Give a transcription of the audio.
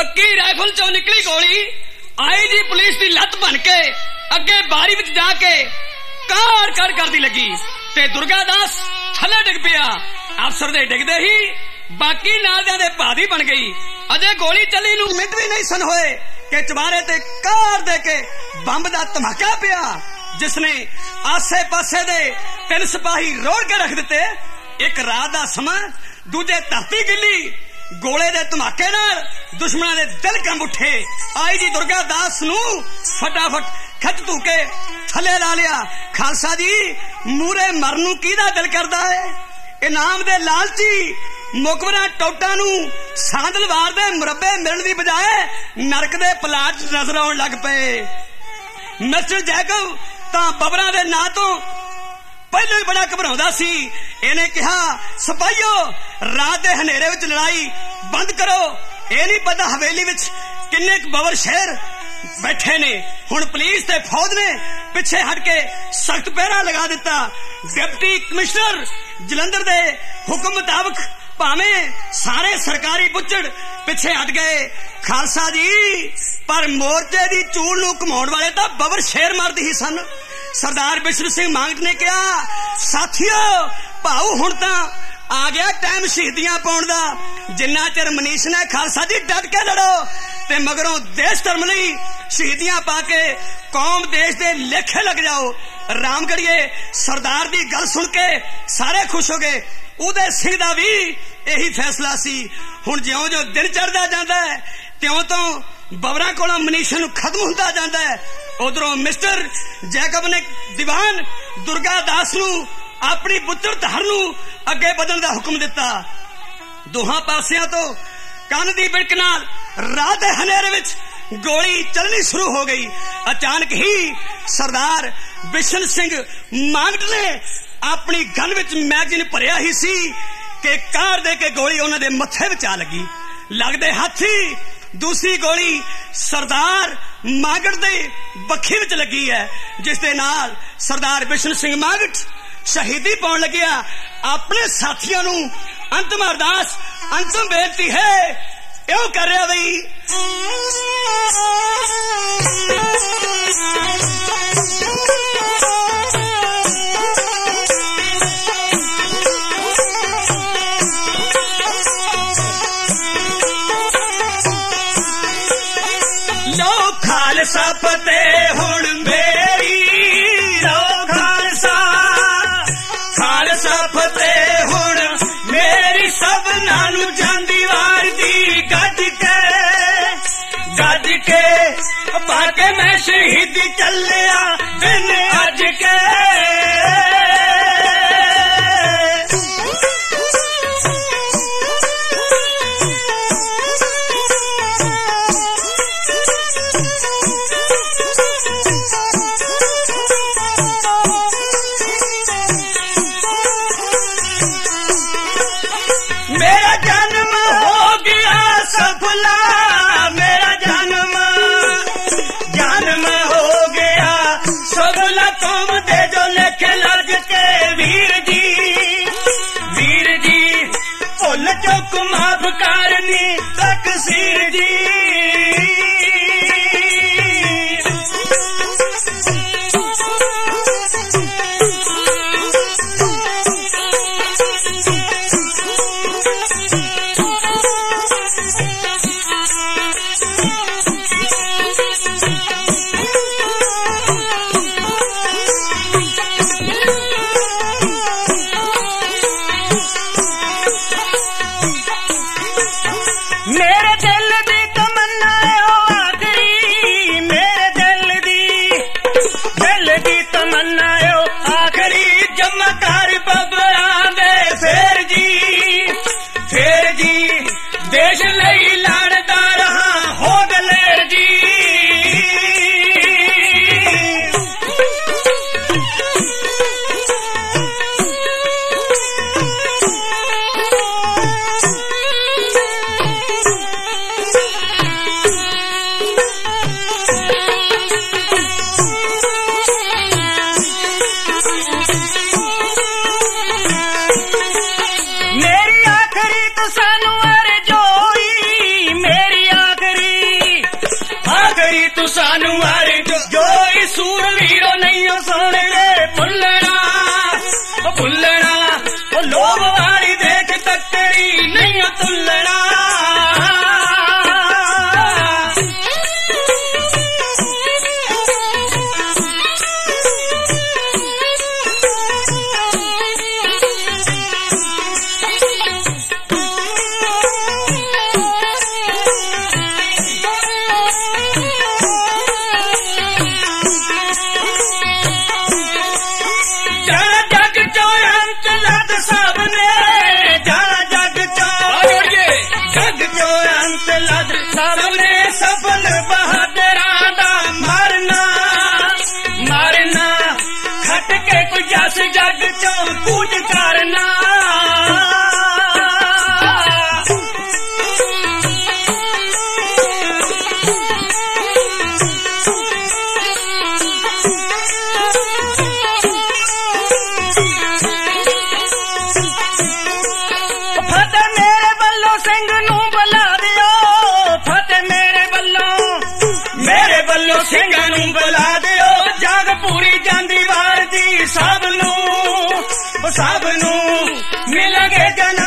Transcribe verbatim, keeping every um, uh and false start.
पक्की राइफल चो निकली गोली आई जी पुलिस की लत बन के अगे बारी विच जाके कार कर करदी लगी ते दुर्गादास थले डिग पिया। अफसर दे डिगदे ही बाकी नालियां दे भादी बन गई। अजे गोली चली नूं मिंट भी नहीं सन होए कि चबारे ते कार दे के बंब दा धमाका पिया, जिसने आसे पासे दे तीन सिपाही रोड़ के रख दिते। एक रात दा समा, दूजे धरती गिली। गोले दे धमाके नाल दुश्मनां दे दिल कंब उठे। आई जी दुर्गादास नूं फटाफट खच धू के थले ला लिया। खालसा जी, मूरे मरन नूं किहदा दिल करदा है? इनाम दे लालची मुकबरा टोटा नूं सांदलवार दे मुरब्बे मिलण दी बजाए नरक दे पलाट नजर आउण लग पए। मिस्टर जैकब तां बबरा दे नां तो पहले ही बड़ा घबराउंदा सी। इहने कहा, सिपाहियो रात दे हनेरे विच लड़ाई बंद करो। ये नहीं पता हवेली विच किन्ने बबर शेर बैठे ने। हुण पुलिस ते फौज ने पिछे हट के सख्त पहरा लगा दिता। डिप्टी कमिश्नर जलंधर दे हुक्म मुताबिक भावें सारे सरकारी बुच्चड़ पिछे हट गए। खालसा जी, पर मोर्चे दी चूल नूं घुमाउण वाले तां बबर शेर मारदी ही सन। सरदार बिशन सिंह मांगट ने कहा, साथियों भाऊ हुण तां आ गया टाइम शहीदियां पाउण दा। जिन्ना चिर मनीष ने खालसा जी डट के लड़ो ते मगरों देश धर्म लई शहीदियां पाके कौम देश दे लेखे लग जाओ। रामगढ़िए सरदार दी गल सुन के सारे खुश हो गए। उदय सिंह दा भी यही फैसला सी। हुण ज्यों ज्यों दिन चढ़दा जांदा है त्यों तो बबरा कोलों मनीषा नूं खत्म हुंदा जांदा है। उधरों मिस्टर जैकब ने दीवान दुर्गादास नूं अपनी पुत्र धर नूं अगे बदलण दा हुक्म दिता। दोहां पासियां तो कंन दी बिड़क नाल रात दे हनेरे विच गोली चलनी शुरू हो गई। अचानक ही सरदार बिशन सिंह मांगट ने अपनी गन विच मैगजीन भरिया ही सी कि कार दे के गोली उन्हां दे मत्थे विच आ लगी। लगदे हाथी दूसरी गोली सरदार मांगट दे बखी विच लगी है, जिस दे नाल सरदार बिशन सिंह मांगट शहीदी पाउण लग्या। अपने साथियों नूं अंतिम अरदास अंतिम बेनती है इहो कर रहा बई, लो खालसा फतेह हुण मेरी, लो खालसा खालसा फतेह हुण मेरी, सबना नूं जांदी वार दी गज के गज के पाके मैं शहीदी चलिया दिन अज के। मेरा जन्म हो गया सफला, मेरा जन्म जन्म हो गया सफला। तुम दे जो लेखे लग के वीर जी, वीर जी भुल चुक माफ करनी तकसीर जी। मेरे दिल दी ਵਾਰੀ ਤੂੰ ਸਾਨੂੰ ਵਾਰੀ ਜੋ ਹੀ ਸੂਰਵੀਰੋ ਨਹੀਂ ਸੋਹਣੇ ਭੁੱਲਣਾ ਉਹ ਭੁੱਲਣਾ ਉਹ ਲੋਭ ਵਾਲੀ ਦੇਖ ਤੱਕੜੀ ਨਹੀਂ ਤੁੱਲਣਾ ਸਫਲ ਬਹਾਦਰਾਂ ਦਾ ਮਰਨਾ ਮਰਨਾ ਖੱਟ ਕੇ ਕੋਈ ਜਸ ਜੱਗ ਚੋਂ ਕੂਚ ਕਰਨਾ ਫਤਿਹ ਮੇਰੇ ਵੱਲੋਂ ਸਿੰਘ ਨੂੰ ਬੁਲਾ ਦਿਓ ਮੇਰੇ ਵੱਲੋਂ ਸਿੰਘਾਂ ਨੂੰ ਬੁਲਾ ਦਿਓ ਜਗ ਪੂਰੀ ਜਾਂਦੀ ਵਾਰ ਦੀ ਸਭ ਨੂੰ ਸਭ ਨੂੰ ਮਿਲਾਂਗੇ ਜਨ